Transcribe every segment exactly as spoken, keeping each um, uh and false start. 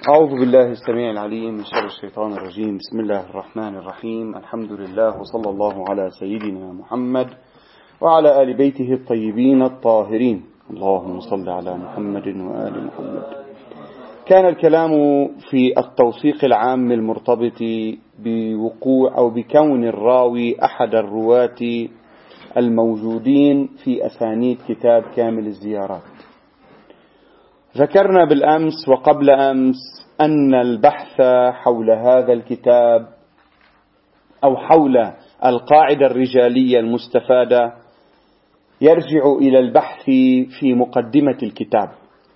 أعوذ بالله السميع العليم من شر الشيطان الرجيم. بسم الله الرحمن الرحيم. الحمد لله وصلى الله على سيدنا محمد وعلى آل بيته الطيبين الطاهرين. اللهم صل على محمد وآل محمد. كان الكلام في التوثيق العام المرتبط بوقوع أو بكون الراوي أحد الرواة الموجودين في أسانيد كتاب كامل الزيارات. ذكرنا بالأمس وقبل أمس أن البحث حول هذا الكتاب أو حول القاعدة الرجالية المستفادة يرجع إلى البحث في مقدمة الكتاب،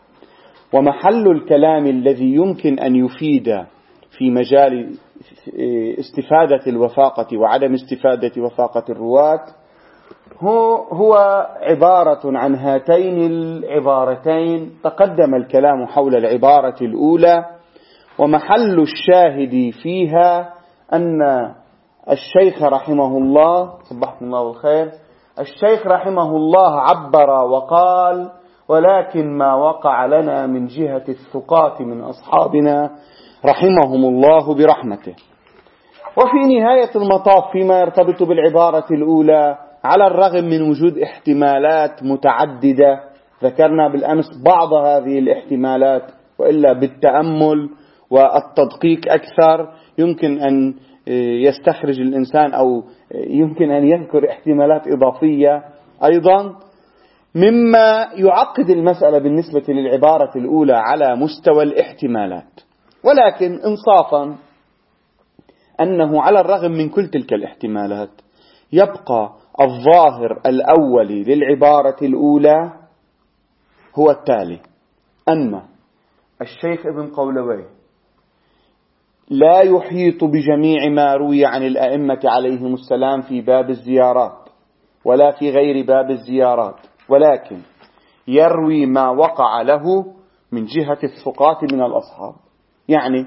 ومحل الكلام الذي يمكن أن يفيد في مجال استفادة الوثاقة وعدم استفادة وثاقة الرواة هو هو عبارة عن هاتين العبارتين. تقدم الكلام حول العبارة الأولى، ومحل الشاهد فيها أن الشيخ رحمه الله صبحكم الله بالخير الشيخ رحمه الله عبر وقال: ولكن ما وقع لنا من جهة الثقات من أصحابنا رحمهم الله برحمته. وفي نهاية المطاف فيما يرتبط بالعبارة الأولى، على الرغم من وجود احتمالات متعددة ذكرنا بالأمس بعض هذه الاحتمالات، وإلا بالتأمل والتدقيق أكثر يمكن أن يستخرج الإنسان أو يمكن أن يذكر احتمالات إضافية أيضا مما يعقد المسألة بالنسبة للعبارة الأولى على مستوى الاحتمالات. ولكن إنصافا أنه على الرغم من كل تلك الاحتمالات يبقى الظاهر الأول للعبارة الأولى هو التالي: أن الشيخ ابن قولوي لا يحيط بجميع ما روي عن الأئمة عليهم السلام في باب الزيارات ولا في غير باب الزيارات، ولكن يروي ما وقع له من جهة الثقات من الأصحاب. يعني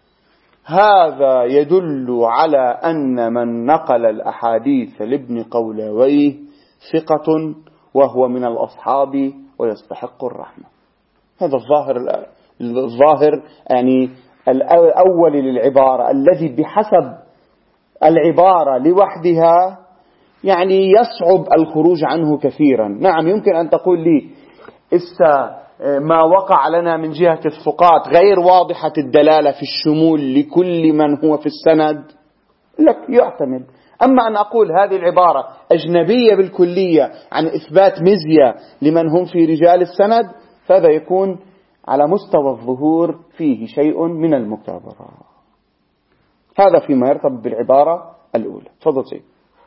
هذا يدل على أن من نقل الأحاديث لابن قولويه ثقة وهو من الأصحاب ويستحق الرحمة. هذا الظاهر الظاهر يعني الأول للعبارة، الذي بحسب العبارة لوحدها يعني يصعب الخروج عنه كثيرا. نعم يمكن أن تقول لي إسا ما وقع لنا من جهة الثقات غير واضحة الدلالة في الشمول لكل من هو في السند، لك يحتمل. أما أن أقول هذه العبارة أجنبية بالكلية عن إثبات مزية لمن هم في رجال السند، فهذا يكون على مستوى الظهور فيه شيء من المكابرة. هذا فيما يرتبط بالعبارة الأولى. تفضل سيد.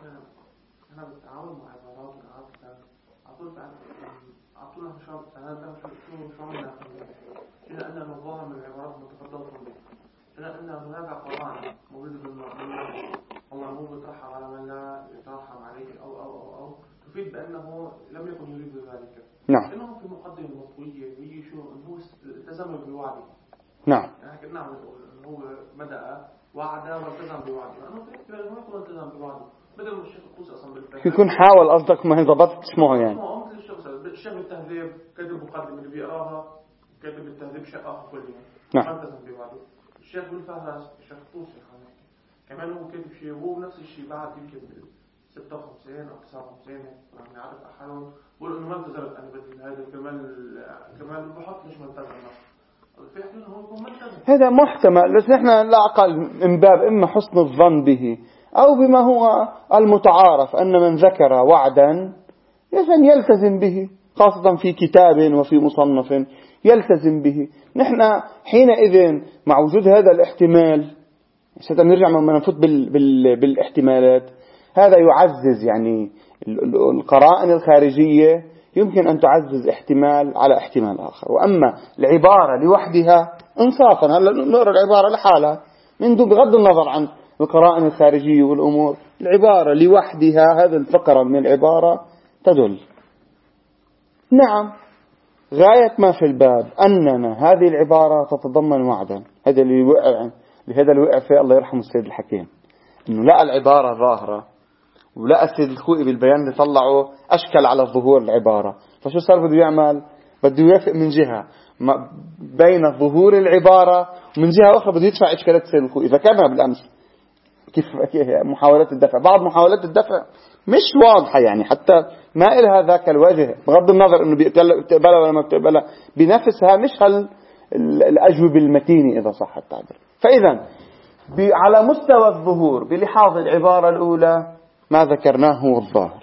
إلى أن الظاهر من العبارات المتفضلة إلى أن هناك قرائن موجودة بالمعلومات الله مو بيترحم على من لا يترحم عليه أو أو أو أو تفيد بأنه لم يكن يريد ذلك. نعم. إنه في مقدمة مطوية هي شو إنه التزم بوعده. نعم. يعني كنا عم نقول إنه هو بدأ وعده والتزم بوعده، لأنه في إنه ما يكون التزم بوعده بدل ما الشيخ القوسي أصلا بالفعل. يكون حاول قصدك ما ضبطت اسمه يعني. اسمه مثل الشخص الشيخ التهذيب كتب مقدمة اللي بيقراها كتب التهذيب شقة كلها. نعم. ما التزم بوعده. الشيخ بالفهرس الشيخ القوسي كمان هو كتب شيء وهو نفس الشيء بعد يمكن ستة وخمسين أو تسعة وخمسين يعني نعرف أحيانا بقول إنه ما التزمت أنا بدي هذا كمان كمان بحط ليش ما التزم في حين هو يكون ما التزم. هذا محتمل، بس نحن لا أقل من باب إما حسن الظن به أو بما هو المتعارف أن من ذكر وعدا يلتزم به، خاصة في كتاب وفي مصنف يلتزم به. نحن حينئذ مع وجود هذا الاحتمال سنرجع ما نفوت بال بال بالاحتمالات، هذا يعزز يعني القرائن الخارجية يمكن أن تعزز احتمال على احتمال آخر. وأما العبارة لوحدها إنصافا هلا نقرأ العبارة لحالها من دون بغض النظر عن القرائن الخارجية والأمور، العبارة لوحدها هذه الفقرة من العبارة تدل. نعم غاية ما في الباب أننا هذه العبارة تتضمن وعدا. هذا اللي وقع لهذا اللي وقع فيه الله يرحمه السيد الحكيم، إنه لقى العبارة ظاهرة ولقى السيد الخوئي بالبيان اللي طلعه أشكل على الظهور العبارة، فشو صار بده يعمل؟ بده يوافق من جهة بين ظهور العبارة من جهة أخرى بده يدفع إشكالات السيد الخوئي. ذكرنا بالأمس كيف محاولات الدفع، بعض محاولات الدفع مش واضحة يعني، حتى ما إلها ذاك الوجه، بغض النظر إنه بتقبلها ولا ما بتقبلها بنفسها، مش هال الأجوبة المتينة إذا صح التعبير. فإذا على مستوى الظهور بلحاظ العبارة الأولى ما ذكرناه هو الظاهر،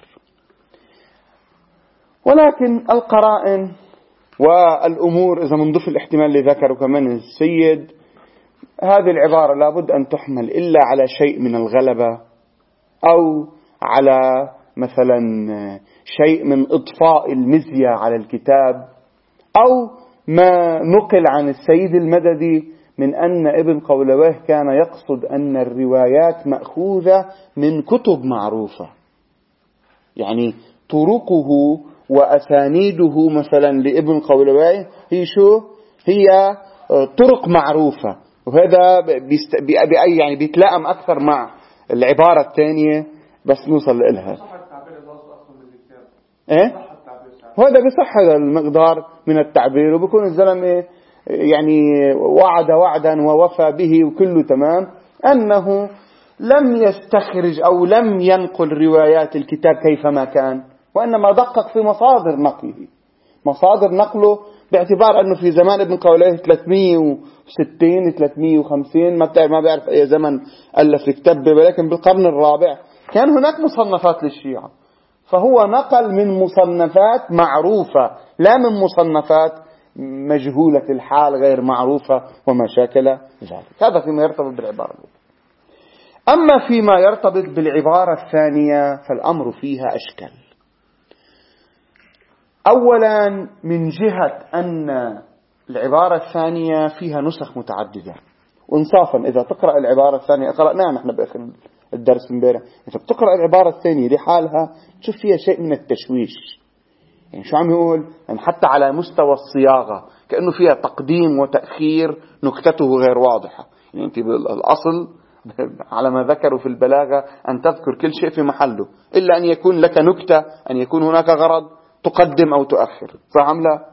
ولكن القرائن والأمور إذا منضف الاحتمال اللي ذكره كمان السيد، هذه العبارة لابد أن تحمل إلا على شيء من الغلبة، أو على مثلا شيء من إضفاء المزية على الكتاب، أو ما نقل عن السيد المددي من أن ابن قولويه كان يقصد أن الروايات مأخوذة من كتب معروفة، يعني طرقه وأسانيده مثلا لابن قولويه هي شو؟ هي طرق معروفة، وهذا بيست... بأي يعني بيتلائم أكثر مع العبارة الثانية بس نوصل لها. إيه؟ وهذا بصح هذا المقدار من التعبير، وبكون الزلمة يعني وعد وعدا ووفى به وكله تمام، أنه لم يستخرج أو لم ينقل روايات الكتاب كيفما كان، وإنما دقق في مصادر نقله، مصادر نقله باعتبار أنه في زمان ابن قولويه ثلاثمئة وستين ثلاثمئة وخمسين ما بتعرف ما بيعرف أي زمن ألف الكتاب، ولكن بالقرن الرابع كان هناك مصنفات للشيعة، فهو نقل من مصنفات معروفة لا من مصنفات مجهولة الحال غير معروفة وما شاكل ذلك. هذا فيما يرتبط بالعبارة الأولى. أما فيما يرتبط بالعبارة الثانية فالأمر فيها أشكال. أولا من جهة أن العبارة الثانية فيها نسخ متعددة، وإنصافا إذا تقرأ العبارة الثانية قرأناها نحن بآخر الدرس امبارح، إذا بتقرأ العبارة الثانية لحالها تشوف فيها شيء من التشويش. يعني شو عم يقول؟ يعني حتى على مستوى الصياغة كأنه فيها تقديم وتأخير، نكتته غير واضحة. يعني أنت بالأصل على ما ذكروا في البلاغة أن تذكر كل شيء في محله، إلا أن يكون لك نكتة، أن يكون هناك غرض تقدم أو تؤخر، صح أم لا؟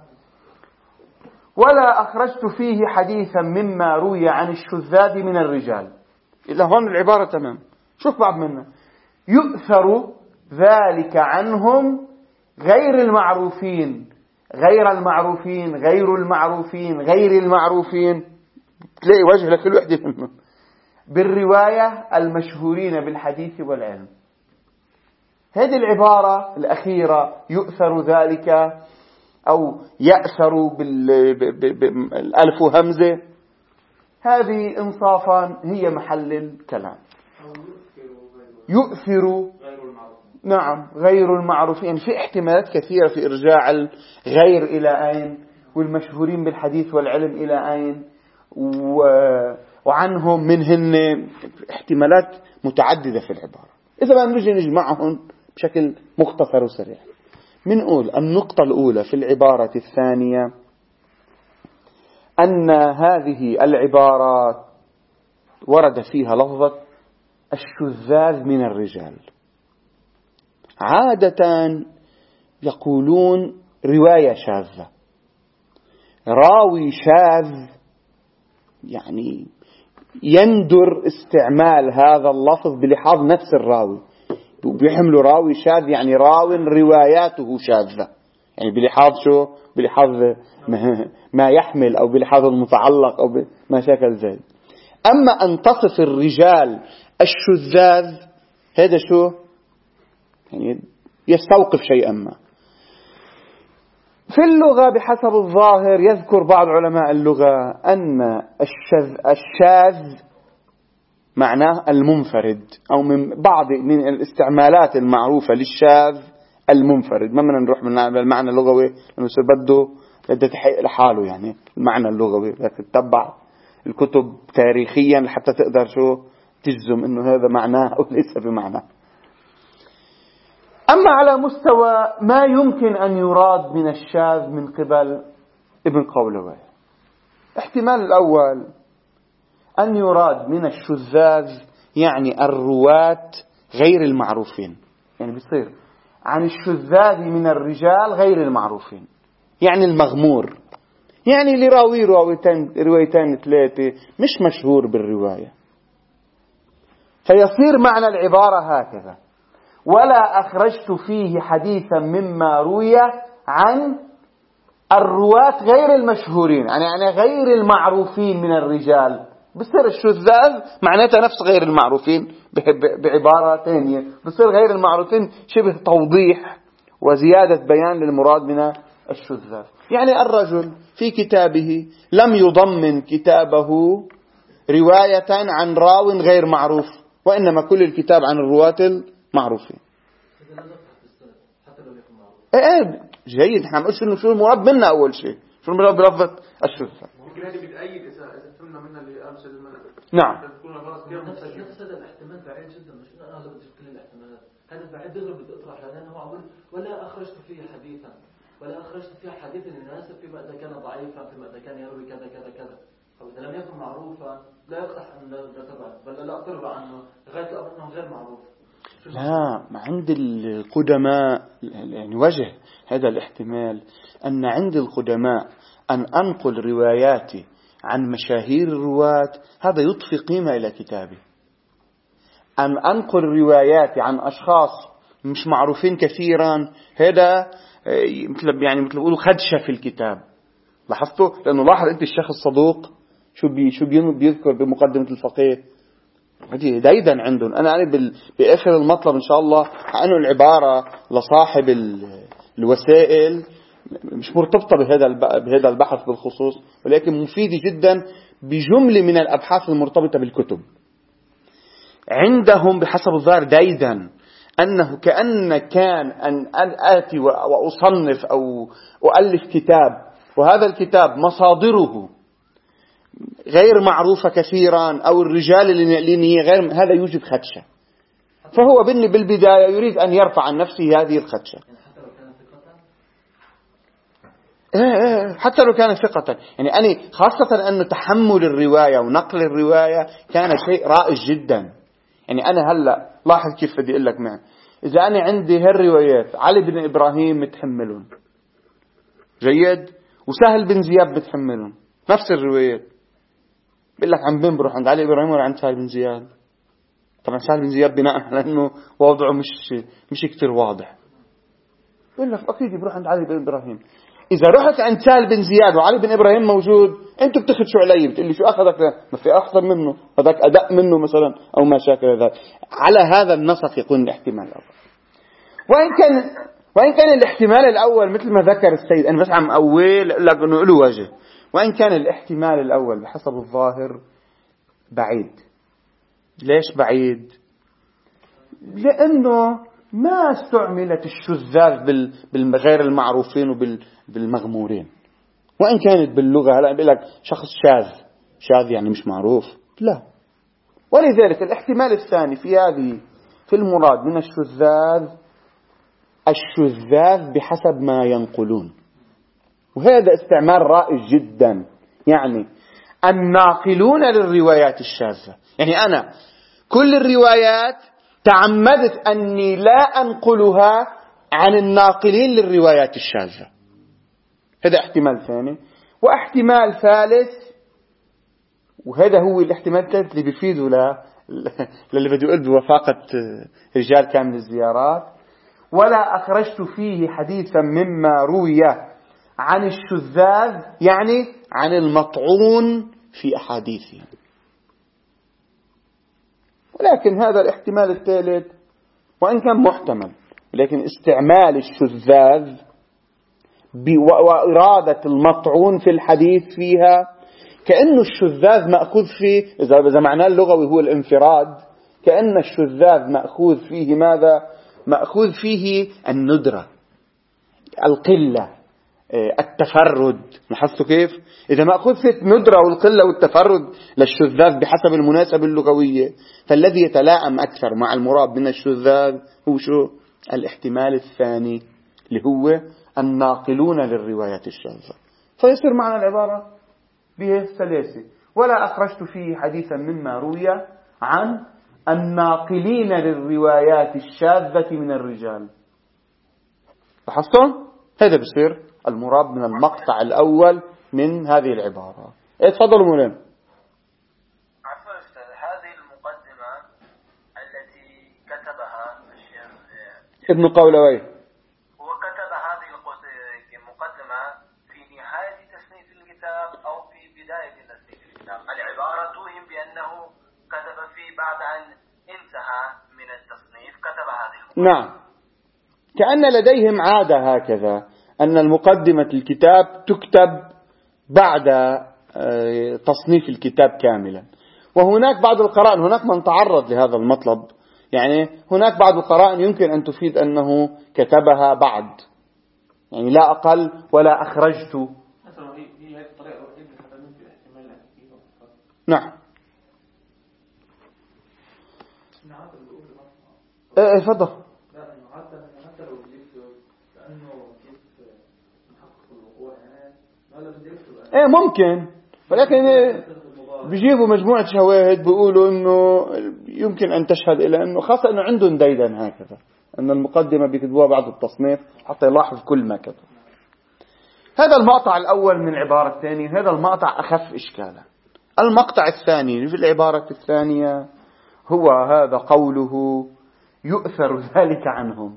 ولا أخرجت فيه حديثا مما روي عن الشذاذ من الرجال، إلا هون العبارة تمام. شوف بعض منا يؤثر ذلك عنهم غير المعروفين غير المعروفين غير المعروفين غير المعروفين، تلاقي وجه لكل وحدة منهم، بالرواية المشهورين بالحديث والعلم. هذه العبارة الأخيرة يؤثر ذلك أو يأثر بالألف همزة، هذه إنصافا هي محل الكلام. يؤثر نعم غير المعروفين، في احتمالات كثيرة في إرجاع الغير إلى أين، والمشهورين بالحديث والعلم إلى أين، وعنهم منهن احتمالات متعددة في العبارة. إذا ما نجي نجمعهم بشكل مختصر وسريع، منقول النقطة الأولى في العبارة الثانية أن هذه العبارات ورد فيها لفظة الشذاذ من الرجال. عادة يقولون رواية شاذة، راوي شاذ، يعني يندر استعمال هذا اللفظ بلحاظ نفس الراوي، بيحملوا راوي شاذ يعني راو رواياته شاذة، يعني بلحاظ شو؟ بلحاظ ما يحمل أو بلحاظ المتعلق أو ما شاكل ذلك. أما أن تصف الرجال الشذاذ هذا شو؟ يعني يستوقف شيئا ما. في اللغة بحسب الظاهر يذكر بعض علماء اللغة أن الشذ الشاذ معناه المنفرد، أو من بعض من الاستعمالات المعروفة للشاذ المنفرد. ما بدنا نروح من المعنى اللغوي لأنه بده بده تحقق لحاله، يعني المعنى اللغوي لكن تتبع الكتب تاريخيا حتى تقدر شو تجزم إنه هذا معناه أو ليس بمعناه. أما على مستوى ما يمكن أن يراد من الشاذ من قبل ابن قولويه، احتمال الأول أن يراد من الشذاذ يعني الرواة غير المعروفين، يعني بيصير عن الشذاذ من الرجال غير المعروفين، يعني المغمور، يعني اللي راوي روايتين روايتين ثلاثة مش مشهور بالرواية. فيصير معنى العبارة هكذا: ولا أخرجت فيه حديثا مما روي عن الرواة غير المشهورين، يعني يعني غير المعروفين من الرجال. بصير الشذاذ معناتها نفس غير المعروفين بعبارة ثانية، بصير غير المعروفين شبه توضيح وزيادة بيان للمراد من الشذاذ. يعني الرجل في كتابه لم يضمن كتابه رواية عن راو غير معروف، وإنما كل الكتاب عن الرواة المعروفين. ايه جيد، احنا بنقول شنو شو المراد منا اول شيء، شو المراد بلفظة الشذاذ. ممكن هذه بتأيد إذا إذا فهمنا منها اللي قال سيد الملك. نعم. نفس هذا الاحتمال بعيد جدا، مش أنا أغلب كل الاحتمالات هذا بعيد دغري بدي أطرح، لأنه هو عمل ولا أخرجت فيه حديثا ولا أخرجت فيه حديث يناسب فيما إذا كان ضعيفا، فيما إذا كان يروي كذا كذا كذا. فإذا لم يكن معروفا لا يقدح أن لا تبع بل لا أقرب عنه لغاية الأمر أنه غير معروف. لا، عند القدماء يعني وجه هذا الاحتمال أن عند القدماء أن أنقل رواياتي عن مشاهير الرواة هذا يضفي قيمة إلى كتابي. أن أنقل رواياتي عن أشخاص مش معروفين كثيرا هذا مثل يعني مثل بيقولوا خدشة في الكتاب. لاحظتوا؟ لأنه لاحظ أنت الشيخ الصدوق شو بي شو بيذكر بمقدمة الفقيه هذه دايدا عندهم. أنا يعني بال... بآخر المطلب إن شاء الله أنه العبارة لصاحب ال... الوسائل مش مرتبطة بهذا الب... بهذا البحث بالخصوص، ولكن مفيدة جدا بجملة من الأبحاث المرتبطة بالكتب. عندهم بحسب الظاهر دايدا أنه كأن كان أن آتي وأصنف أو أؤلف كتاب وهذا الكتاب مصادره غير معروفة كثيرا أو الرجال اللي غير، هذا يوجب خدشة. فهو بالبداية يريد أن يرفع عن نفسه هذه الخدشة حتى لو كان ثقة. يعني أنا خاصة أن تحمل الرواية ونقل الرواية كان شيء رائج جدا. يعني أنا هلأ لاحظ كيف بدي أقول لك معي، إذا أنا عندي هالروايات علي بن إبراهيم متحملون جيد وسهل بن زياد متحملون نفس الروايات، بيقول لك عن بين بروح عند علي إبراهيم ولا عند سهل بن زياد؟ طبعا سهل بن زياد بناء على أنه وضعه مش مش كتير واضح، بيقول لك أكيد بروح عند علي بن إبراهيم. إذا رحت عند سهل بن زياد وعلي بن إبراهيم موجود أنت بتخدشوا علي، بتقول لي شو أخذك؟ ما في أحسن منه، هذاك أداء منه مثلا أو ما شاكل ذلك. على هذا النسق يكون الاحتمال الأول. وإن كان وإن كان الاحتمال الأول مثل ما ذكر السيد أنا بس عم أول لك إنه له وجه، وإن كان الاحتمال الأول بحسب الظاهر بعيد. ليش بعيد؟ لأنه ما استعملت الشذاذ بالغير المعروفين وبالمغمورين، وإن كانت باللغة هلا بيقول لك شخص شاذ، شاذ يعني مش معروف، لا. ولذلك الاحتمال الثاني في هذه في المراد من الشذاذ الشذاذ بحسب ما ينقلون، وهذا استعمال رائج جدا. يعني الناقلون للروايات الشاذة، يعني أنا كل الروايات تعمدت أني لا أنقلها عن الناقلين للروايات الشاذة، هذا احتمال ثاني. واحتمال ثالث، وهذا هو الاحتمال الثالث اللي بيفيده للي بده يقول بوفاقة رجال كامل الزيارات: ولا أخرجت فيه حديثا مما روي عن الشذاذ، يعني عن المطعون في أحاديثهم. ولكن هذا الاحتمال الثالث وإن كان محتمل، لكن استعمال الشذاذ وإرادة المطعون في الحديث فيها كأنه الشذاذ مأخوذ فيه، إذا معناه اللغوي هو الانفراد، كأن الشذاذ مأخوذ فيه ماذا؟ مأخوذ فيه الندرة، القلة، التفرد. لاحظتوا كيف؟ إذا مأخوذ فيه الندرة والقلة والتفرد للشذاذ بحسب المناسبة اللغوية، فالذي يتلائم أكثر مع المراد من الشذاذ هو شو؟ الاحتمال الثاني اللي هو الناقلون للروايات الشاذة. فيصير معنا العبارة به الثلاثة: ولا أخرجت فيه حديثا مما روي عن الناقلين للروايات الشاذة من الرجال. لاحظتم؟ هذا بصير المراد من المقطع الأول من هذه العبارة. اتفضلوا مولانا. عفوا أستاذ، هذه المقدمة التي كتبها الشيخ ابن قولوي هو كتب هذه المقدمة في نهاية تصنيف الكتاب أو في بداية تصنيف الكتاب؟ العبارة توهم بأنه كتب في بعد أن انتهى من التصنيف كتب هذه المقدمة. نعم، كأن لديهم عادة هكذا أن المقدمة الكتاب تكتب بعد تصنيف الكتاب كاملا. وهناك بعض القرائن، هناك من تعرض لهذا المطلب، يعني هناك بعض القرائن يمكن أن تفيد أنه كتبها بعد، يعني لا أقل ولا أخرجت. نعم. ايه تفضل. ايه ممكن، ولكن بيجيبوا مجموعة شواهد بيقولوا انه يمكن ان تشهد الى انه خاصة انه عندهم ديدا هكذا ان المقدمة بيكتبوها بعد التصنيف حتى يلاحظ كل ما كتب. هذا المقطع الاول من العبارة الثانية، هذا المقطع اخف اشكالا. المقطع الثاني في العبارة الثانية هو هذا قوله يؤثر ذلك عنهم.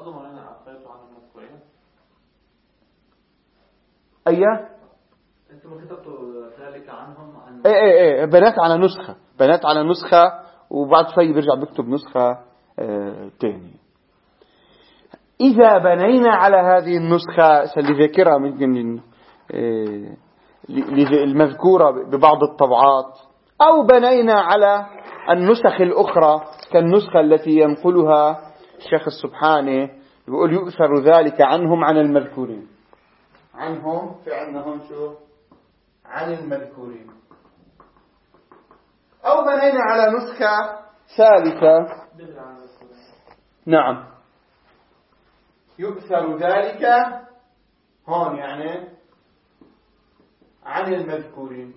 أيه؟ أنتم كتبتوا ذلك عنهم عن... ايه ايه ايه بنات على نسخة، بنات على نسخة، وبعد شوي بيرجع بيكتب نسخة اه تانية. إذا بنينا على هذه النسخة اللي ذاكرها ممكن اه المذكورة ببعض الطبعات، أو بنينا على النسخ الأخرى كالنسخة التي ينقلها الشيخ السبحاني يقول يؤثر ذلك عنهم عن المذكورين، عنهم في عندهم شو عن المذكورين، أو بنينا على نسخة ثالثة نعم يؤثر ذلك هون يعني عن المذكورين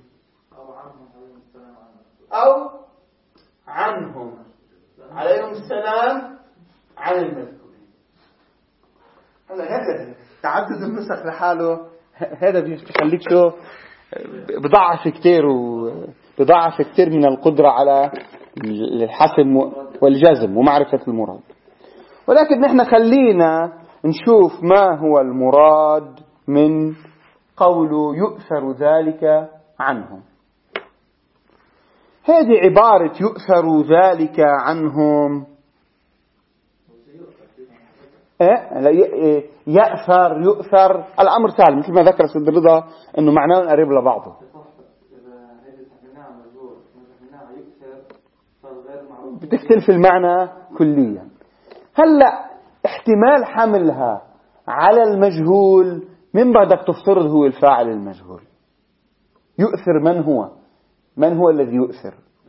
أو عنهم عليهم السلام عن المذكورين. هذا هذا تعدد النسخ لحاله هذا بيخليك شو بضعف كتير وبضعف كتير من القدرة على الحسم والجزم ومعرفة المراد. ولكن نحن خلينا نشوف ما هو المراد من قوله يؤثر ذلك عنهم. هذه عبارة يؤثر ذلك عنهم إيه؟ يأثر يؤثر الأمر سهل مثل ما ذكر سيد الرضا أنه معناه قريب لبعضه. بتختلف المعنى كليا. هلأ احتمال حملها على المجهول من بدك تفترض هو الفاعل المجهول. يؤثر من هو؟ من هو الذي يؤثر؟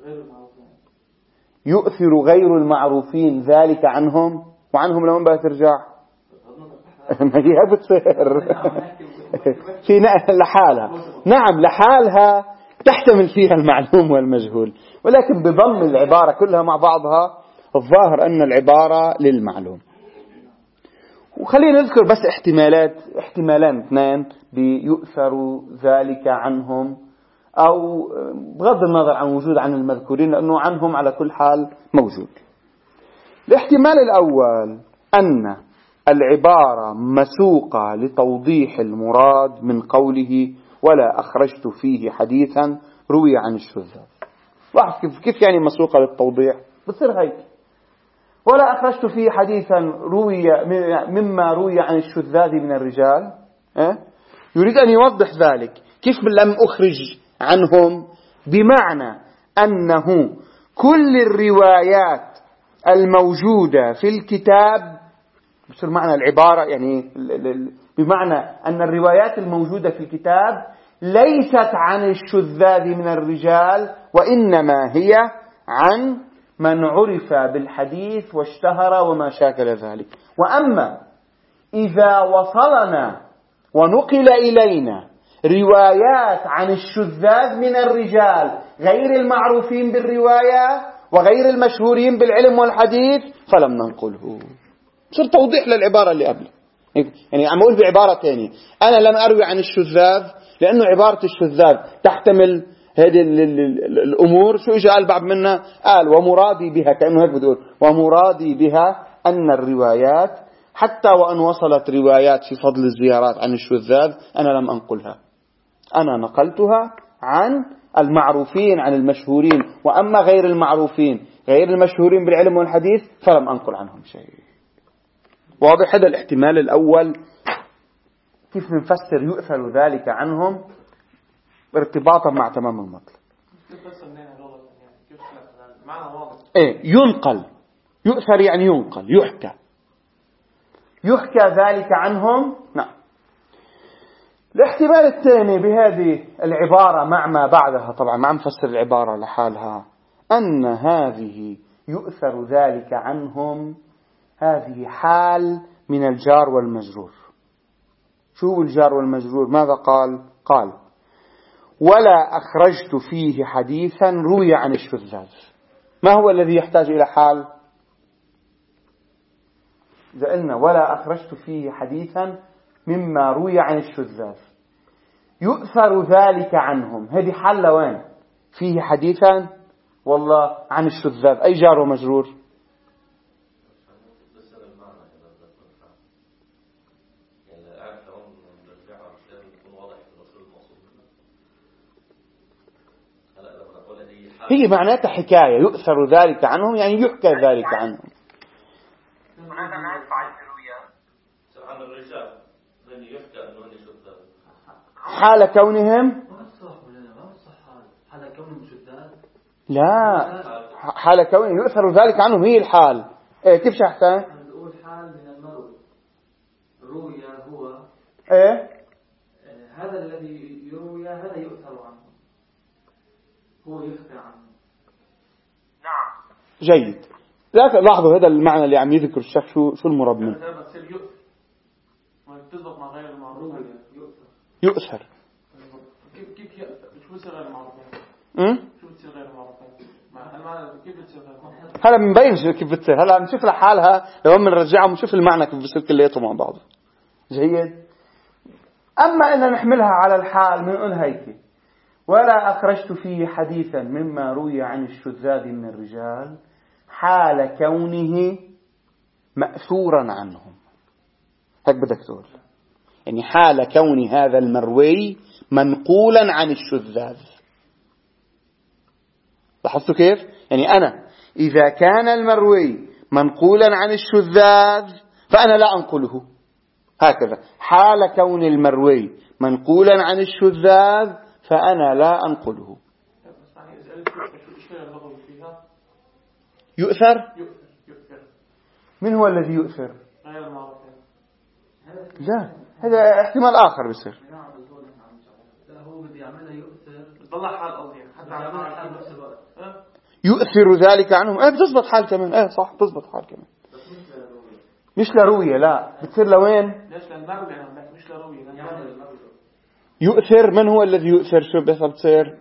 يؤثر غير المعروفين ذلك عنهم، وعنهم لهم بقى ترجع ما هي بتصير في لحالها. نعم لحالها تحتمل فيها المعلوم والمجهول، ولكن بضم العبارة كلها مع بعضها الظاهر أن العبارة للمعلوم. وخلينا نذكر بس احتمالات احتمالان اثنين بيؤثر ذلك عنهم، أو بغض النظر عن وجود عن المذكورين لأنه عنهم على كل حال موجود. الاحتمال الأول أن العبارة مسوقة لتوضيح المراد من قوله ولا أخرجت فيه حديثا روي عن الشذاذ. واحد كيف, كيف يعني مسوقة للتوضيح؟ بتصير هيك ولا أخرجت فيه حديثا روي مما روي عن الشذاذ من الرجال. اه؟ يريد أن يوضح ذلك. كيف لم أخرج عنهم؟ بمعنى أنه كل الروايات الموجودة في الكتاب بصير معنى العبارة يعني بمعنى أن الروايات الموجودة في الكتاب ليست عن الشذاذ من الرجال، وإنما هي عن من عرف بالحديث واشتهر وما شاكل ذلك. وأما إذا وصلنا ونقل إلينا روايات عن الشذاذ من الرجال غير المعروفين بالرواية وغير المشهورين بالعلم والحديث فلم ننقله. صار توضيح للعبارة اللي قبل. يعني عم أقول بعبارة تانية، أنا لم أروي عن الشذاذ لأنه عبارة الشذاذ تحتمل هذه الأمور. شو إجا قال بعض منها؟ قال ومرادي بها، كأنه هيك بتقول ومرادي بها أن الروايات حتى وأن وصلت روايات في فضل الزيارات عن الشذاذ أنا لم أنقلها، أنا نقلتها عن المعروفين عن المشهورين، وأما غير المعروفين غير المشهورين بالعلم والحديث فلم أنقل عنهم شيء. واضح هذا الاحتمال الأول. كيف نفسر يؤثر ذلك عنهم ارتباطا مع تمام المطلب؟ ايه ينقل، يؤثر يعني ينقل، يحكى، يحكى ذلك عنهم. نعم. الاحتمال الثاني بهذه العبارة مع ما بعدها، طبعا ما عم نفسر العبارة لحالها، أن هذه يؤثر ذلك عنهم هذه حال من الجار والمجرور. شو الجار والمجرور؟ ماذا قال؟ قال ولا أخرجت فيه حديثا روي عن الشذاذ. ما هو الذي يحتاج إلى حال؟ إذا قلنا ولا أخرجت فيه حديثا مما روي عن الشذاذ يؤثر ذلك عنهم، هذه حال لوين؟ فيه حديثا والله عن الشذاذ، أي جار ومجرور؟ هي معناتها حكاية، يؤثر ذلك عنهم يعني يحكى ذلك عنهم. ماذا نفعل بالرؤيا؟ سبحان الرجال الذي يحكى أنه شذاذ حال كونهم حال كونهم شذاذ، لا حال كونهم يؤثر ذلك عنهم هي الحال. إيه كيف شرحتها؟ نقول حال من المروي، رؤيا هو إيه هذا الذي يروي هذا يؤثر عنه، هو يحكى عنه. نعم جيد. لا لاحظوا هذا المعنى اللي عم يذكر الشيخ شو شو المراد منه؟ تزبط مع غير المعروف. يؤثر. كيف كيف شو بصير غير المعروف؟ امم شو بتصير غير المعروف؟ المعنى كيف بتصير غير المعروف؟ هلا بنبين كيف بتصير. هلا بنشوف لحالها لو بنرجعها بنشوف المعنى كيف بصير كلياته مع بعضه. جيد. اما ان نحملها على الحال بنقول هيك ولا أخرجت فيه حديثا مما روي عن الشذاذ من الرجال حال كونه مأثورا عنهم. هيك بدك تقول يعني حال كون هذا المروي منقولا عن الشذاذ. لاحظتوا كيف؟ يعني أنا إذا كان المروي منقولا عن الشذاذ فأنا لا أنقله. هكذا حال كون المروي منقولا عن الشذاذ فأنا لا أنقله. يؤثر؟ من هو الذي يؤثر؟ لا هذا احتمال آخر بيصير. لا هو بدي يعملها يؤثر بتطلع حال أوضح حتى على حال بنفس الوقت. يؤثر ذلك عنهم. ايه بتزبط حال كمان. ايه صح بتزبط حال كمان. مش لروية لا بتصير لوين؟ ليش للمروي يعني مش لروية يعني يؤثر. من هو الذي يؤثر؟ شو بيصير بتصير؟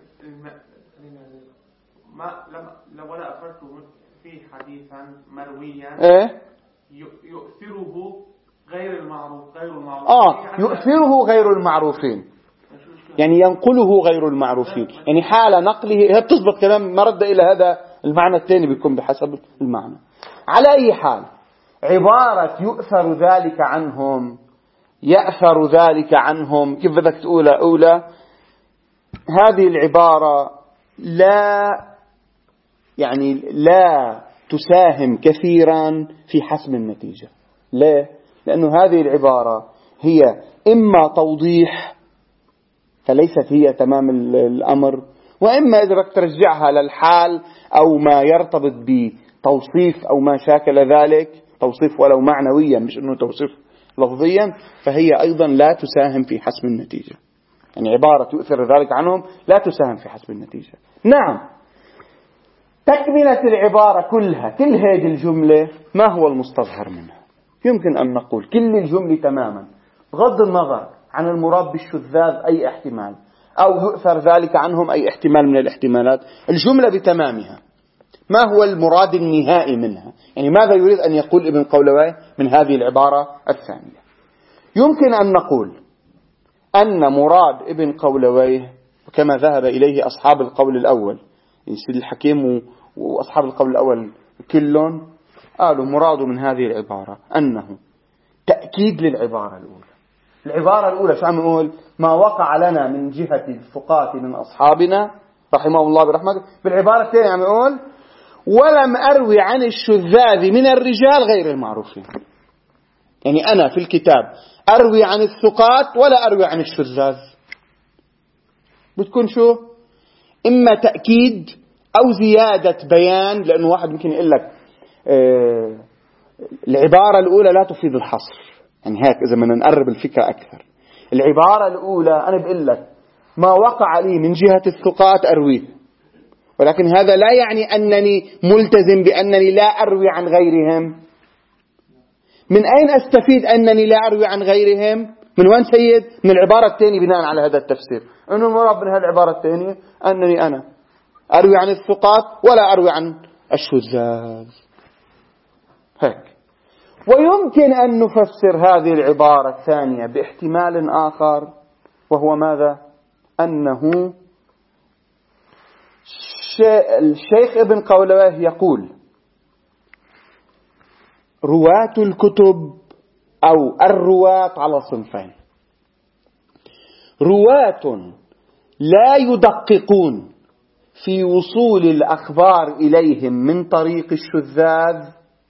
ما لما ولا أخرجت فيه حديثا مرويا ايه يؤثره غير المعروف غير المعروف اه يؤثره غير المعروفين يعني ينقله غير المعروفين يعني حال نقله. هي بتزبط كلام مرد إلى هذا المعنى الثاني بيكون بحسب المعنى. على أي حال عبارة يؤثر ذلك عنهم يأثر ذلك عنهم كيف بدك تقولها؟ أولى هذه العبارة لا يعني لا تساهم كثيرا في حسم النتيجة. ليه؟ لأنه هذه العبارة هي إما توضيح فليست هي تمام الأمر، وإما إذا بدك ترجعها للحال أو ما يرتبط بتوصيف أو ما شاكل ذلك توصيف ولو معنويا مش إنه توصيف لفظيا فهي أيضا لا تساهم في حسم النتيجة. يعني عبارة يؤثر ذلك عنهم لا تساهم في حسم النتيجة. نعم تكملة العبارة كلها كل هذه الجملة ما هو المستظهر منها؟ يمكن أن نقول كل الجملة تماما بغض النظر عن المراد بالشذاذ أي احتمال أو يؤثر ذلك عنهم أي احتمال من الاحتمالات. الجملة بتمامها ما هو المراد النهائي منها؟ يعني ماذا يريد أن يقول ابن قولويه من هذه العبارة الثانية؟ يمكن أن نقول أن مراد ابن قولويه كما ذهب إليه أصحاب القول الأول، سيد الحكيم وأصحاب القول الأول كلهم قالوا مراد من هذه العبارة أنه تأكيد للعبارة الأولى. العبارة الأولى شو عم يقول؟ ما وقع لنا من جهة الثقات من أصحابنا رحمه الله برحمته. بالعبارة الثانية عم يقول ولم أروي عن الشذاذ من الرجال غير المعروفين. يعني أنا في الكتاب أروي عن الثقات ولا أروي عن الشذاذ. بتكون شو؟ إما تأكيد أو زيادة بيان، لأنه واحد ممكن يقول لك آه العبارة الأولى لا تفيد الحصر. يعني هيك إذا بدنا نقرب الفكرة أكثر، العبارة الأولى أنا بقول لك ما وقع لي من جهة الثقات أرويه، ولكن هذا لا يعني أنني ملتزم بأنني لا أروي عن غيرهم. من أين أستفيد أنني لا أروي عن غيرهم؟ من وين سيد؟ من العبارة الثانية بناء على هذا التفسير، أنه المراد من هذه العبارة الثانية أنني أنا أروي عن الثقات ولا أروي عن الشذاذ. هيك. ويمكن أن نفسر هذه العبارة الثانية باحتمال آخر، وهو ماذا؟ أنه الشيخ ابن قولويه يقول رواة الكتب أو الرواة على صنفين: رواة لا يدققون في وصول الأخبار إليهم من طريق الشذاذ،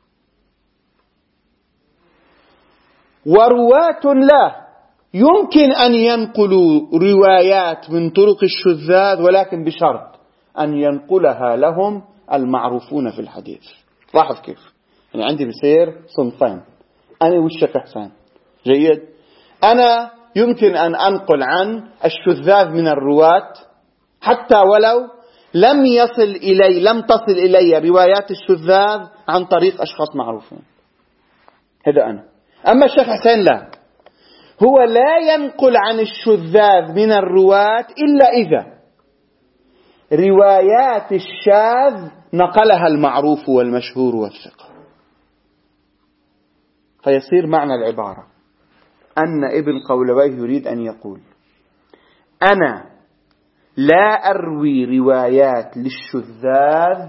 ورواة لا يمكن أن ينقلوا روايات من طرق الشذاذ، ولكن بشرط أن ينقلها لهم المعروفون في الحديث. لاحظ كيف يعني عندي بصير صنفين، أنا والشيخ حسين. جيد. أنا يمكن أن أنقل عن الشذاذ من الرواة حتى ولو لم يصل إلي لم تصل إلي روايات الشذاذ عن طريق أشخاص معروفين. هذا أنا. أما الشيخ حسين لا، هو لا ينقل عن الشذاذ من الرواة إلا إذا روايات الشاذ نقلها المعروف والمشهور والثقة. فيصير معنى العبارة أن ابن قولويه يريد أن يقول أنا لا أروي روايات للشذاذ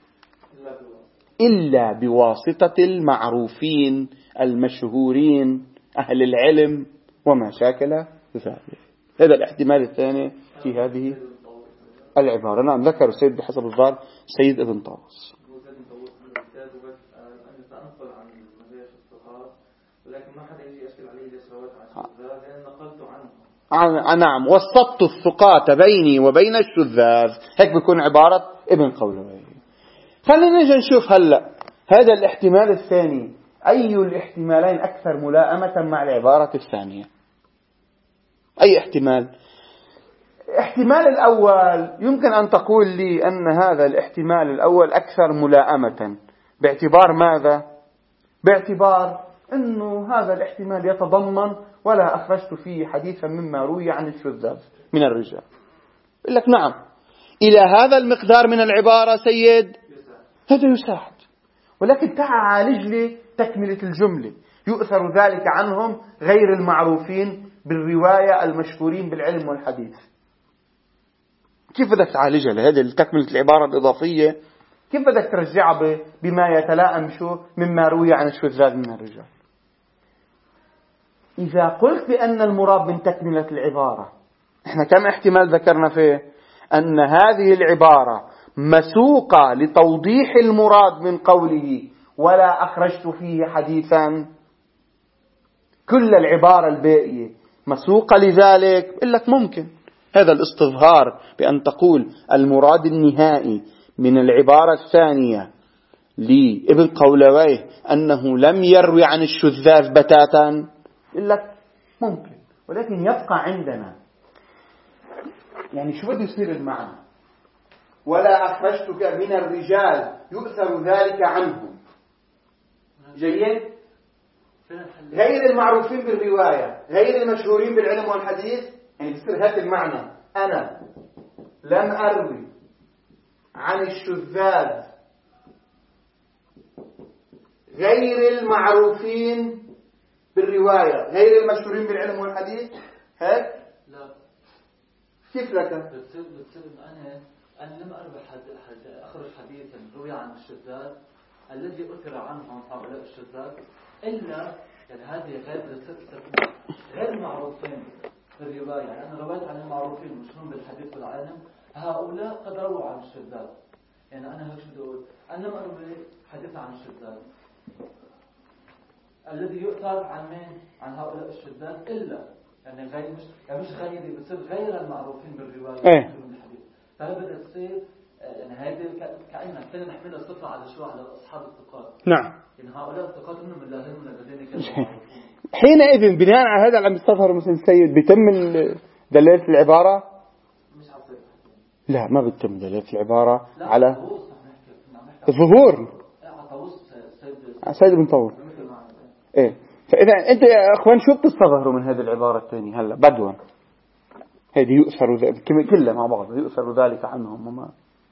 إلا بواسطة المعروفين المشهورين أهل العلم وما شاكل ذلك. هذا الاحتمال الثاني في هذه العبارة. نعم ذكر السيد بحسب الظاهر سيد ابن طاووس. ولكن ما حدا يجي يشكل عليه ليش رويت عن الشذاذ لأن نقلت عنه. نعم وسطت الثقات بيني وبين الشذاذ. هيك بيكون عبارة ابن قولويه. خلينا نجي نشوف هلأ هذا الاحتمال الثاني أي الاحتمالين أكثر ملائمة مع العبارة الثانية. أي احتمال؟ احتمال الأول يمكن أن تقول لي أن هذا الاحتمال الأول أكثر ملائمة باعتبار ماذا؟ باعتبار أنه هذا الاحتمال يتضمن ولا أخرجت فيه حديثا مما روي عن الشذاذ من الرجال. يقول لك نعم إلى هذا المقدار من العبارة سيد هذا يساعد، ولكن تعال عالج لي تكملة الجملة. يؤثر ذلك عنهم غير المعروفين بالرواية المشهورين بالعلم والحديث. كيف بدك تعالجها لهذه تكملة العبارة الإضافية؟ كيف بدك ترجعها بما يتلائم شو مما روي عن الشذاذ من الرجال؟ إذا قلت بأن المراد من تكملة العبارة، إحنا كم احتمال ذكرنا فيه؟ أن هذه العبارة مسوقة لتوضيح المراد من قوله ولا أخرجت فيه حديثا. كل العبارة الباقية مسوقة لذلك. إقول لك ممكن هذا الاستظهار بأن تقول المراد النهائي من العبارة الثانية لابن قولويه أنه لم يروي عن الشذاذ بتاتا. يقول لك ممكن، ولكن يبقى عندنا يعني شو بده يصير المعنى؟ ولا أخرجتك من الرجال يؤثر ذلك عنهم. جيد. غير المعروفين بالرواية غير المشهورين بالعلم والحديث. يعني بصير هذا المعنى أنا لم أروي عن الشذاذ غير المعروفين بالرواية غير المشهورين بالعلم والحديث. هيك كيف لك؟ بتصير بتصير أنا أنا لم أروي حد حد أخرج حديثا روي عن الشذاذ الذي أثر عنهم هؤلاء الشذاذ إلا يعني هذه غير غير معروفين في الرواية. يعني أنا رويت عن المعروفين مشهورين بالحديث والعالم، هؤلاء قد رووا عن الشذاذ. يعني أنا هيك بدي أقول أنا لم أروي حديث عن الشذاذ الذي يؤثر عن من عن هؤلاء الشذاذ إلا يعني غير مش يعني مش غيري بتصير غير المعروفين بالرواية ايه. من الحديث. فهي بدها تصير يعني هذه كأننا كنا نحملها صفة على شو على أصحاب الثقات. نعم. يعني هؤلاء الثقات منهم اللازمون الذين كانوا حينئذ بناء على هذا اللي عم يستظهر مثل السيد بيتم دلالة العبارة؟ مش عصير. لا ما بيتم دلالة العبارة على ظهور. سيد بن طاووس. ايه. فإذا أنت يا أخوان شو بتستظهروا من هذه العبارة الثانية هلا بدوا هذه يؤثر ذلك كلها مع بعض يؤثر ذلك عنهم وما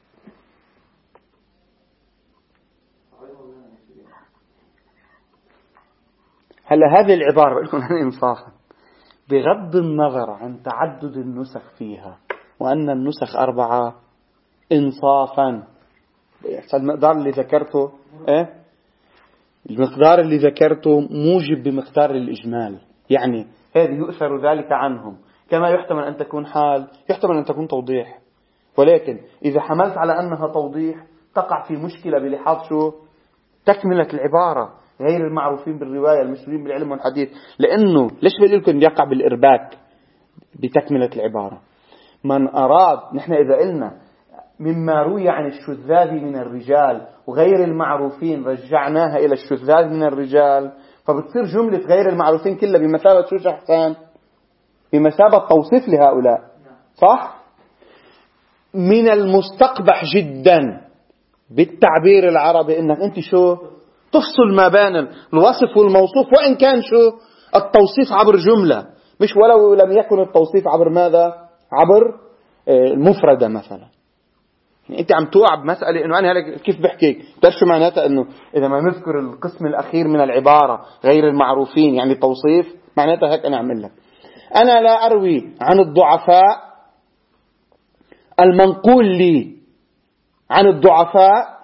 هلا هذه العبارة بقول لكم إنصافا بغض النظر عن تعدد النسخ فيها وأن النسخ أربعة إنصافا المقدار اللي ذكرته إيه المقدار اللي ذكرته موجب بمقدار الإجمال. يعني هذه يؤثر ذلك عنهم كما يحتمل أن تكون حال يحتمل أن تكون توضيح، ولكن إذا حملت على أنها توضيح تقع في مشكلة بلحاظ شو تكملة العبارة غير المعروفين بالرواية المشهورين بالعلم والحديث. لأنه ليش بقول لكم يقع بالإرباك بتكملة العبارة؟ من أراد نحن إذا قلنا مما روي عن الشذاذ من الرجال وغير المعروفين رجعناها إلى الشذاذ من الرجال فبتصير جملة غير المعروفين كلها بمثابة شو شحسان بمثابة توصيف لهؤلاء صح؟ من المستقبح جدا بالتعبير العربي إنك أنت شو تفصل ما بين الوصف والموصوف وإن كان شو التوصيف عبر جملة مش ولو لم يكن التوصيف عبر ماذا عبر المفردة مثلا. يعني أنت عم توقع بمسألة إنه أنا هلا كيف بحكيك تعرف شو معناتها إنه إذا ما نذكر القسم الأخير من العبارة غير المعروفين يعني توصيف معناتها هيك أنا أعمل لك أنا لا أروي عن الضعفاء المنقول لي عن الضعفاء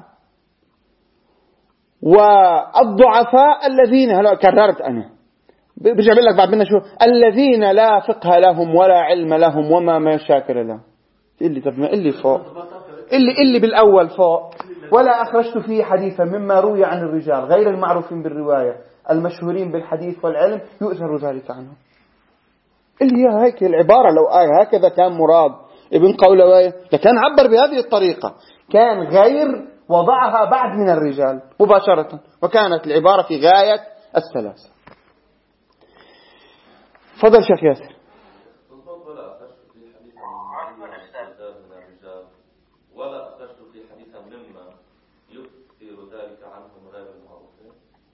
والضعفاء الذين هلا كررت أنا برجع بقول لك بعد منا شو الذين لا فقه لهم ولا علم لهم وما ما شاكر لهم اللي طب ما اللي فوق اللي اللي بالأول فوق ولا أخرجت فيه حديثا مما روي عن الرجال غير المعروفين بالرواية المشهورين بالحديث والعلم يؤثر ذلك عنهم. اللي هي هيك العبارة لو آية هكذا كان مراد ابن قولويه لكان عبر بهذه الطريقة كان غير وضعها بعد من الرجال مباشرة وكانت العبارة في غاية السلاسة. فضل شيخ ياسر. ولا أخرجت في حديثا مما يؤثر ذلك عنهم غير المعروفين.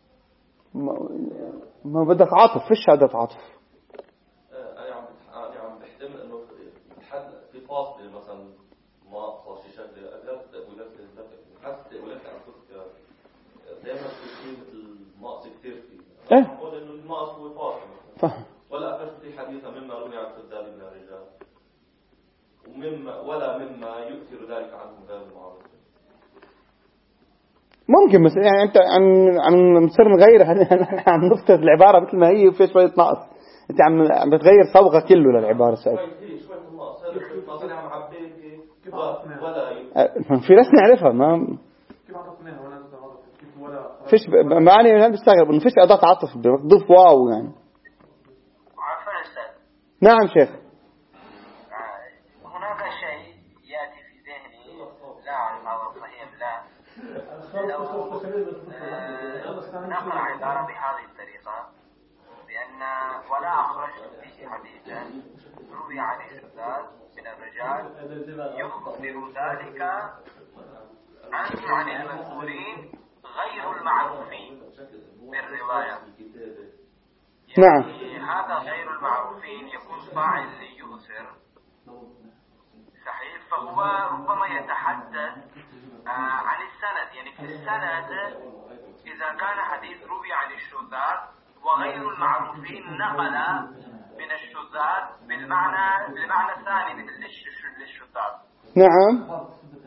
ما بدك عاطف فيش هذا عاطف. أنا عم أنا عم بحتمل إنه حد في فاصل مثلا ما صار شيء شكل أجرت ولدت حتى ولدت عم تذكر دائما في مثل نقص كثير فيه. إيه. بقول إنه النقص هو فاصل. فهم. ولا أخرجت في حديثا مما روي عن الشذاذ من الرجال. ومما ولا مما يؤثر ذلك عنهم غير المعروف. ممكن بس يعني انت عم عم نصير نغير عم نفترض العباره مثل ما هي وفي شويه نقص انت عم عم بتغير صوغه كله للعباره ساعتها شوي شوي النقص هذا النقص اللي عم عبيه كيف ولا في رسمي نعرفها ما كيف عطفناها ولا كيف ولا فيش معني انا بستغرب انه فيش اداه عطف بضيف واو يعني. عفوا استاذ. نعم شيخ. هناك شيء يأتي في ذهني لا أعرف هذا صحيح لا لو نقرأ عبارة بهذه الطريقة بأن ولا أخرجت فيه حديثا روي عن الشذاذ من الرجال يخبر ذلك عنه عن المذكورين غير المعروفين بالرواية. نعم. هذا غير المعروفين يكون فاعل ليؤثر صحيح فهو ربما يتحدث آه عن السند يعني في السند إذا كان حديث روي عن الشذاذ وغير المعروفين نقل من الشذاذ بالمعنى بالمعنى الثاني مثل للشذاذ. نعم،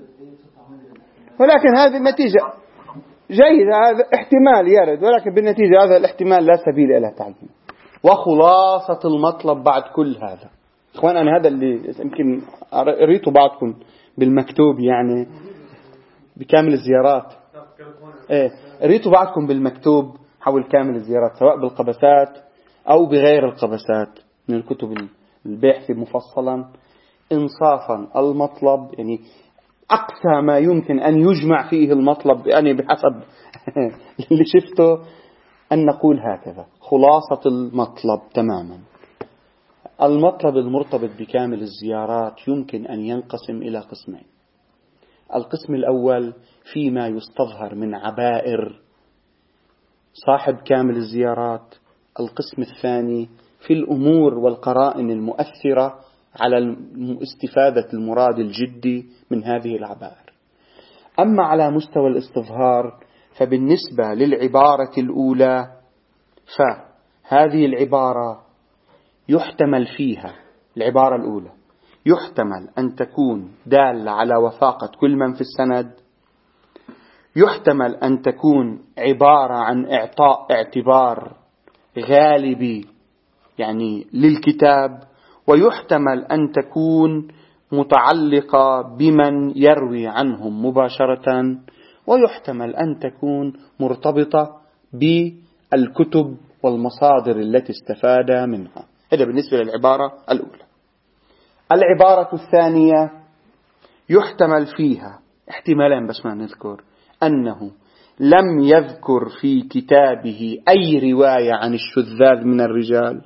ولكن هذه النتيجة جيدة، هذا احتمال يرد، ولكن بالنتيجة هذا الاحتمال لا سبيل إلى تعيينه. وخلاصة المطلب بعد كل هذا إخوان، أنا هذا اللي يمكن قريته بعضكم بالمكتوب يعني بكامل الزيارات، إيه قريته بعضكم بالمكتوب حول كامل الزيارات سواء بالقبسات أو بغير القبسات من الكتب الباحثة مفصلا. إنصافا المطلب يعني أقصى ما يمكن أن يجمع فيه المطلب يعني بحسب اللي شفته أن نقول هكذا: خلاصة المطلب تماما. المطلب المرتبط بكامل الزيارات يمكن أن ينقسم إلى قسمين. القسم الأول فيما يستظهر من عبائر صاحب كامل الزيارات. القسم الثاني في الأمور والقرائن المؤثرة على استفادة المراد الجدي من هذه العبائر. أما على مستوى الاستظهار فبالنسبة للعبارة الأولى فهذه العبارة يحتمل فيها، العبارة الأولى يحتمل أن تكون دالة على وثاقة كل من في السند، يحتمل أن تكون عبارة عن إعطاء اعتبار غالبي يعني للكتاب، ويحتمل أن تكون متعلقة بمن يروي عنهم مباشرة، ويحتمل أن تكون مرتبطة بالكتب والمصادر التي استفاد منها. هذا بالنسبة للعبارة الأولى. العبارة الثانية يحتمل فيها احتمالين بس ما نذكر: أنه لم يذكر في كتابه أي رواية عن الشذاذ من الرجال.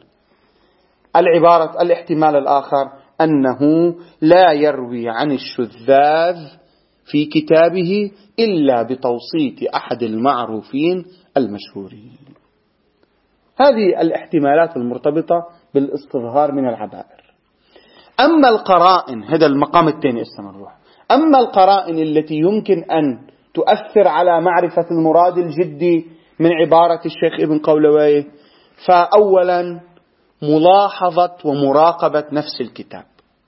العبارة الاحتمال الآخر أنه لا يروي عن الشذاذ في كتابه إلا بتوسيط أحد المعروفين المشهورين. هذه الاحتمالات المرتبطة بالاستظهار من العبائر. أما القرائن، هذا المقام الثاني استمر. أما القرائن التي يمكن أن تؤثر على معرفة المراد الجدي من عبارة الشيخ ابن قولويه، فأولا ملاحظة ومراقبة نفس الكتاب.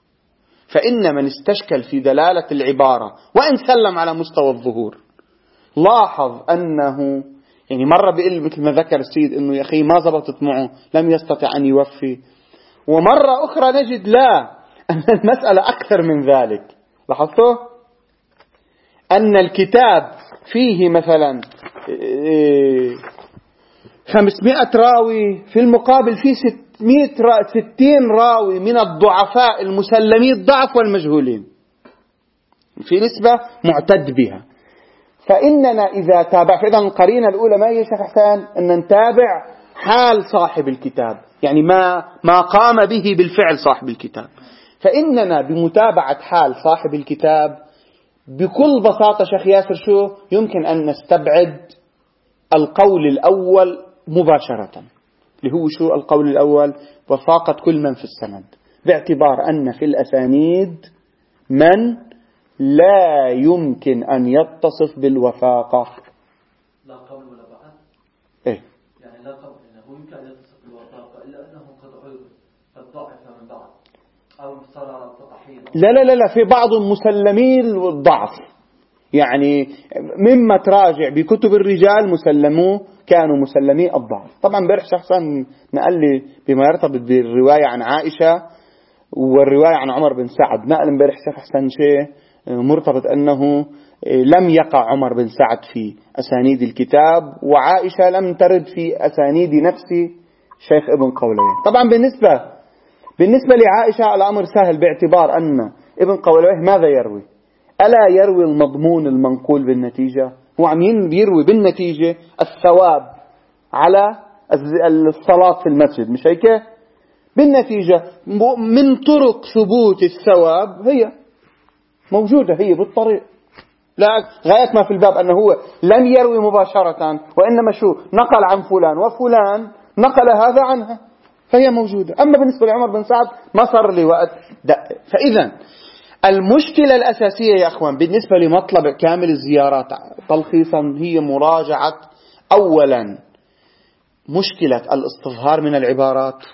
فإن من استشكل في دلالة العبارة وإن سلم على مستوى الظهور لاحظ أنه يعني مرة بيقول مثل ما ذكر السيد أنه يا أخي ما زبطت معه لم يستطع أن يوفي، ومرة أخرى نجد لا، أن المسألة أكثر من ذلك. لاحظتوا أن الكتاب فيه مثلا خمسمائة راوي، في المقابل فيه ستين راوي من الضعفاء المسلمي الضعف والمجهولين، في نسبة معتد بها. فإننا إذا تابع، فإذا القرينة الأولى ما هي شيخ حسان؟ أن نتابع حال صاحب الكتاب، يعني ما ما قام به بالفعل صاحب الكتاب. فإننا بمتابعة حال صاحب الكتاب بكل بساطة شيخ ياسر شو يمكن أن نستبعد القول الأول مباشرة، اللي هو شو القول الأول؟ وثاقة كل من في السند، باعتبار أن في الأسانيد من لا يمكن أن يتصف بالوثاقة. لا قول ولا بعد. إيه؟ يعني لا قول إنه يمكن أن يتصف بالوثاقة إلا أنه قد عرض قد ضعف من بعض أو صار تطحين. لا لا لا لا، في بعض مسلمين والضعف، يعني مما تراجع بكتب الرجال مسلموه كانوا مسلمي الضعف. طبعا برح شخصا نقل لي بما يرتبط بالرواية عن عائشة والرواية عن عمر بن سعد، نقل برح شيخ حسن شيء مرتبط أنه لم يقع عمر بن سعد في أسانيد الكتاب، وعائشة لم ترد في أسانيد نفس شيخ ابن قولويه. طبعا بالنسبة بالنسبة لعائشة الأمر سهل، باعتبار أن ابن قولويه ماذا يروي؟ ألا يروي المضمون المنقول بالنتيجة؟ هو عم يروي بالنتيجة الثواب على الصلاة في المسجد، مش هيك؟ بالنتيجة من طرق ثبوت الثواب هي موجودة، هي بالطريق، لا غاية ما في الباب أنه هو لم يروي مباشرة، وإنما شو نقل عن فلان وفلان نقل هذا عنها، فهي موجودة. أما بالنسبة لعمر بن سعد ما صار لي وقت دق. فإذا المشكلة الأساسية يا أخوان بالنسبة لمطلب كامل الزيارات تلخيصا هي مراجعة أولا مشكلة الاستظهار من العبارات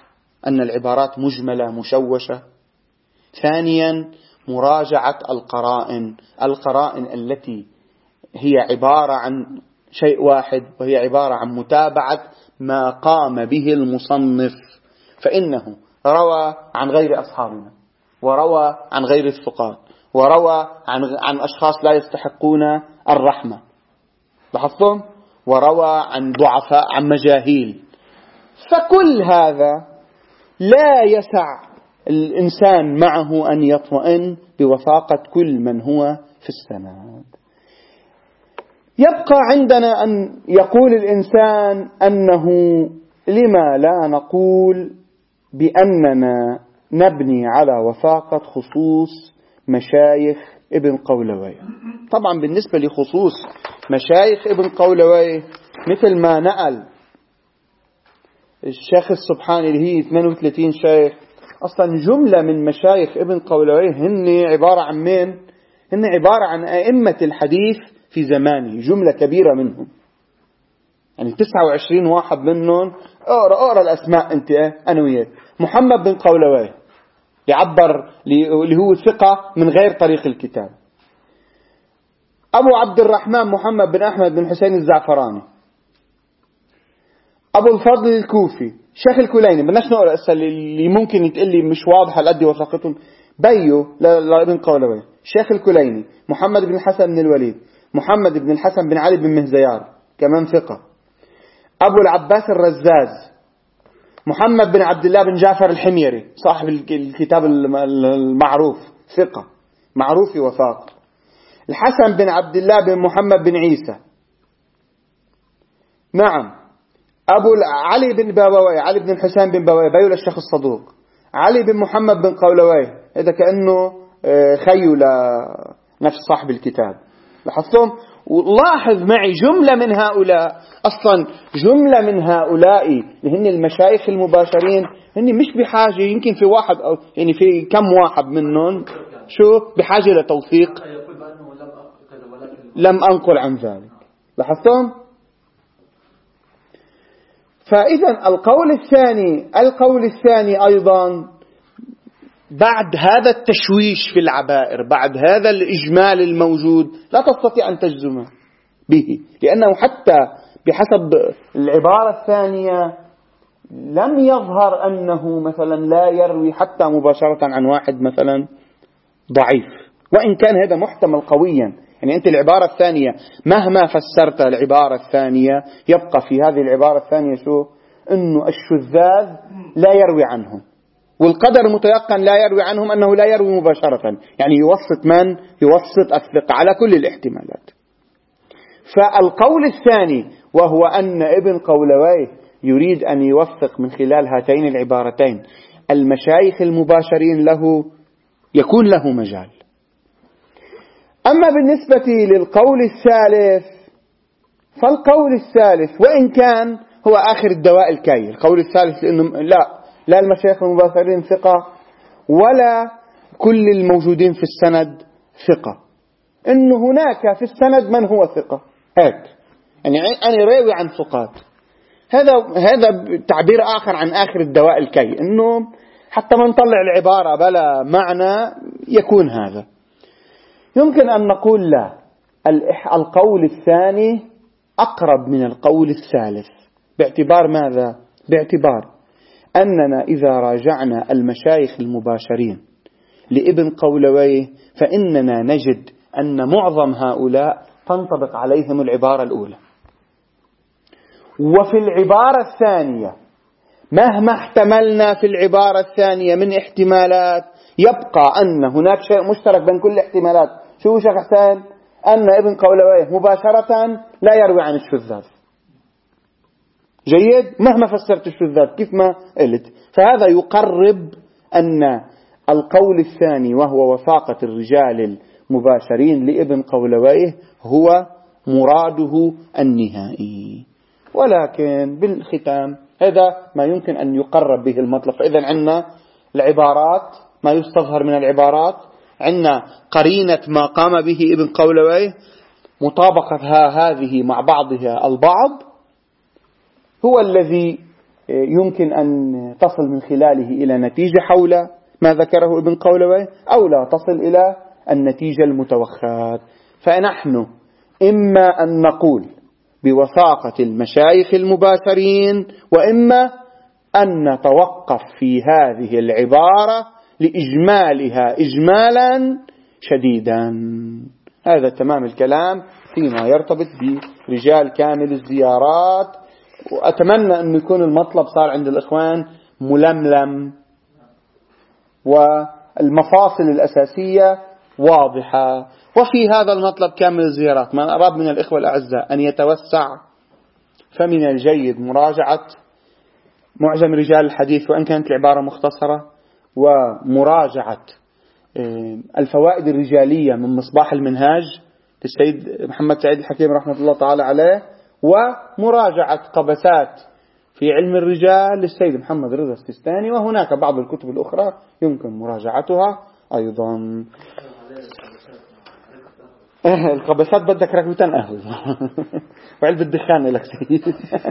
أن العبارات مجملة مشوشة. ثانيا مراجعة القرائن القرائن التي هي عبارة عن شيء واحد، وهي عبارة عن متابعة ما قام به المصنف، فإنه روى عن غير أصحابنا، وروى عن غير الثقات، وروى عن عن أشخاص لا يستحقون الرحمة، لاحظتم؟ وروى عن ضعفاء، عن مجاهيل. فكل هذا لا يسع الإنسان معه أن يطمئن بوثاقة كل من هو في السند. يبقى عندنا أن يقول الإنسان أنه لما لا نقول بأننا نبني على وثاقة خصوص مشايخ ابن قولويه. طبعا بالنسبة لخصوص مشايخ ابن قولويه مثل ما نقل الشيخ السبحاني اللي هي اثنين وثلاثين شيخ، أصلا جملة من مشايخ ابن قولويه هن عبارة عن مين؟ هن عبارة عن أئمة الحديث في زمانه، جملة كبيرة منهم، يعني تسعة وعشرين واحد منهم. اقرأ اقرأ الأسماء أنت أنا وياك. محمد بن قولويه يعبر اللي هو ثقة من غير طريق الكتاب. أبو عبد الرحمن محمد بن أحمد بن حسين الزعفراني. أبو الفضل الكوفي. شيخ الكليني، بدناش نقرأ أسأل اللي ممكن يتقلي مش واضح على قد وثاقتهم. بيو لابن قولويه. شيخ الكليني محمد بن الحسن بن الوليد، محمد بن الحسن بن علي بن مهزيار كمان ثقة. أبو العباس الرزاز محمد بن عبد الله بن جعفر الحميري صاحب الكتاب المعروف ثقة معروف وثاق. الحسن بن عبد الله بن محمد بن عيسى، نعم. أبو علي بن بابويه، علي بن الحسين بن بابويه بيو للشيخ الصدوق. علي بن محمد بن قولويه، هذا كأنه خيو لنفس صاحب الكتاب، لاحظتم؟ ولاحظ معي جملة من هؤلاء، أصلا جملة من هؤلاء اللي هن المشايخ المباشرين هن مش بحاجة، يمكن في واحد أو يعني في كم واحد منهم شو بحاجة لتوثيق، لم أنقل عن ذلك، لاحظتم؟ فإذا القول الثاني القول الثاني أيضا بعد هذا التشويش في العبائر، بعد هذا الإجمال الموجود، لا تستطيع أن تجزم به، لأنه حتى بحسب العبارة الثانية لم يظهر أنه مثلا لا يروي حتى مباشرة عن واحد مثلا ضعيف، وإن كان هذا محتمل قويا. يعني أنت العبارة الثانية مهما فسرت العبارة الثانية يبقى في هذه العبارة الثانية شو؟ أنه الشذاذ لا يروي عنهم، والقدر متيقن لا يروي عنهم أنه لا يروي مباشرة، يعني يوسط من؟ يوسط الثقة على كل الاحتمالات. فالقول الثاني وهو أن ابن قولويه يريد أن يوثق من خلال هاتين العبارتين المشايخ المباشرين له، يكون له مجال. أما بالنسبة للقول الثالث فالقول الثالث وإن كان هو آخر الدواء الكي، القول الثالث لأنه لا لا المشايخ المباشرين ثقة ولا كل الموجودين في السند ثقة، إنه هناك في السند من هو ثقة، هيك يعني أنا راوي عن ثقات. هذا هذا تعبير آخر عن آخر الدواء الكي، إنه حتى ما نطلع العبارة بلا معنى يكون هذا. يمكن أن نقول لا، القول الثاني أقرب من القول الثالث. باعتبار ماذا؟ باعتبار أننا إذا راجعنا المشايخ المباشرين لابن قولويه فإننا نجد أن معظم هؤلاء تنطبق عليهم العبارة الأولى، وفي العبارة الثانية مهما احتملنا في العبارة الثانية من احتمالات يبقى أن هناك شيء مشترك بين كل الاحتمالات. شو شيخ حسين؟ أن ابن قولويه مباشرة لا يروي عن الشذاذ. جيد؟ مهما فسرت الشذاذ كيف ما قلت، فهذا يقرب أن القول الثاني وهو وثاقة الرجال المباشرين لابن قولويه هو مراده النهائي. ولكن بالختام هذا ما يمكن أن يقرب به المطلب. فإذا عندنا العبارات، ما يستظهر من العبارات، عندنا قرينة ما قام به ابن قولويه، مطابقتها هذه مع بعضها البعض هو الذي يمكن أن تصل من خلاله إلى نتيجة حول ما ذكره ابن قولوي، أو لا تصل إلى النتيجة المتوخاة. فنحن إما أن نقول بوثاقة المشايخ المباشرين، وإما أن نتوقف في هذه العبارة لإجمالها إجمالا شديدا. هذا تمام الكلام فيما يرتبط برجال كامل الزيارات. وأتمنى أن يكون المطلب صار عند الإخوان ململم والمفاصل الأساسية واضحة. وفي هذا المطلب كامل الزيارات من أراد من الإخوة الأعزاء أن يتوسع، فمن الجيد مراجعة معجم رجال الحديث وإن كانت العبارة مختصرة، ومراجعة الفوائد الرجالية من مصباح المنهاج للسيد محمد سعيد الحكيم رحمة الله تعالى عليه، ومراجعة قبسات في علم الرجال للسيد محمد رضا السيستاني. وهناك بعض الكتب الأخرى يمكن مراجعتها أيضا. القبسات بدك ركبتين أهل وعلبة الدخان لك سيد.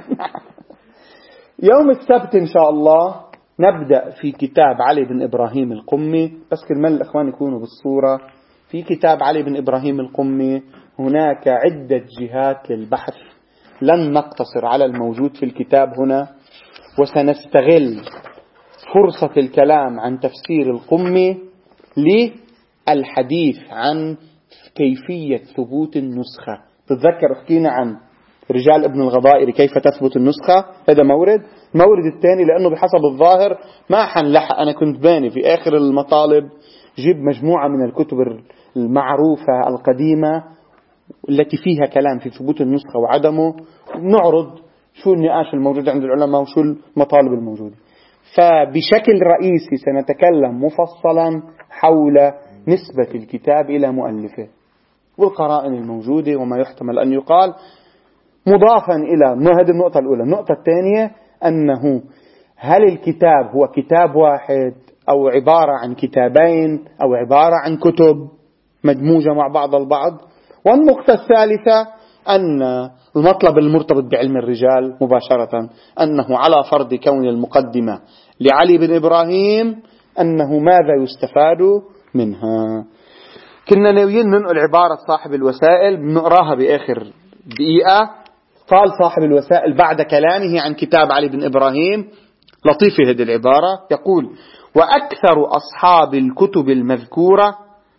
يوم السبت إن شاء الله نبدأ في كتاب علي بن إبراهيم القمي. بس كرمال الأخوان يكونوا بالصورة، في كتاب علي بن إبراهيم القمي هناك عدة جهات للبحث، لن نقتصر على الموجود في الكتاب هنا، وسنستغل فرصة الكلام عن تفسير القمي للحديث عن كيفية ثبوت النسخة. تتذكر حكينا عن رجال ابن الغضائر كيف تثبت النسخة، هذا مورد. مورد الثاني لأنه بحسب الظاهر ما حنلحق، أنا كنت باني في آخر المطالب جيب مجموعة من الكتب المعروفة القديمة التي فيها كلام في ثبوت النسخة وعدمه، ونعرض شو النقاش الموجود عند العلماء وشو المطالب الموجودة. فبشكل رئيسي سنتكلم مفصلا حول نسبة الكتاب إلى مؤلفه والقرائن الموجودة وما يحتمل أن يقال، مضافا إلى هذه النقطة الأولى. النقطة الثانية أنه هل الكتاب هو كتاب واحد أو عبارة عن كتابين أو عبارة عن كتب مدموجة مع بعض البعض. والنقطة الثالثة أن المطلب المرتبط بعلم الرجال مباشرة أنه على فرض كون المقدمة لعلي بن إبراهيم أنه ماذا يستفاد منها. كنا ناويين ننقل عبارة صاحب الوسائل بنقراها بآخر دقيقة. قال صاحب الوسائل بعد كلامه عن كتاب علي بن إبراهيم، لطيفة هذه العبارة، يقول: وأكثر أصحاب الكتب المذكورة،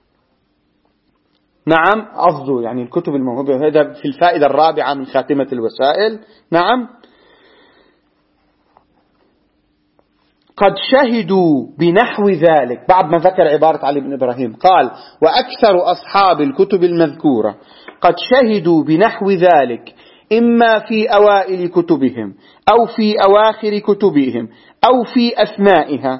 نعم قصده يعني الكتب الموهوبة، هذا في الفائدة الرابعة من خاتمة الوسائل، نعم، قد شهدوا بنحو ذلك. بعد ما ذكر عبارة علي بن إبراهيم قال: وأكثر أصحاب الكتب المذكورة قد شهدوا بنحو ذلك، إما في أوائل كتبهم أو في أواخر كتبهم أو في أثنائها.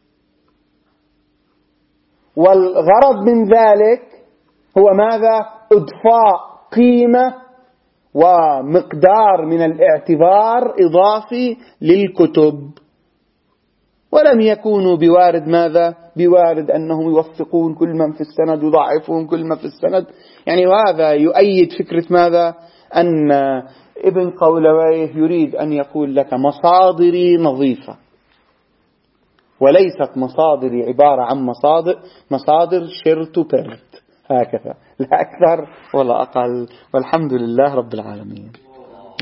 والغرض من ذلك هو ماذا؟ إضفاء قيمة ومقدار من الاعتبار إضافي للكتب، ولم يكونوا بوارد ماذا؟ بوارد أنهم يوثقون كل من في السند يضعفون كل من في السند. يعني وهذا يؤيد فكرة ماذا؟ أن ابن قولويه يريد أن يقول لك مصادري نظيفة، وليست مصادري عبارة عن مصادر مصادر شرط برد، هكذا لا أكثر ولا أقل. والحمد لله رب العالمين.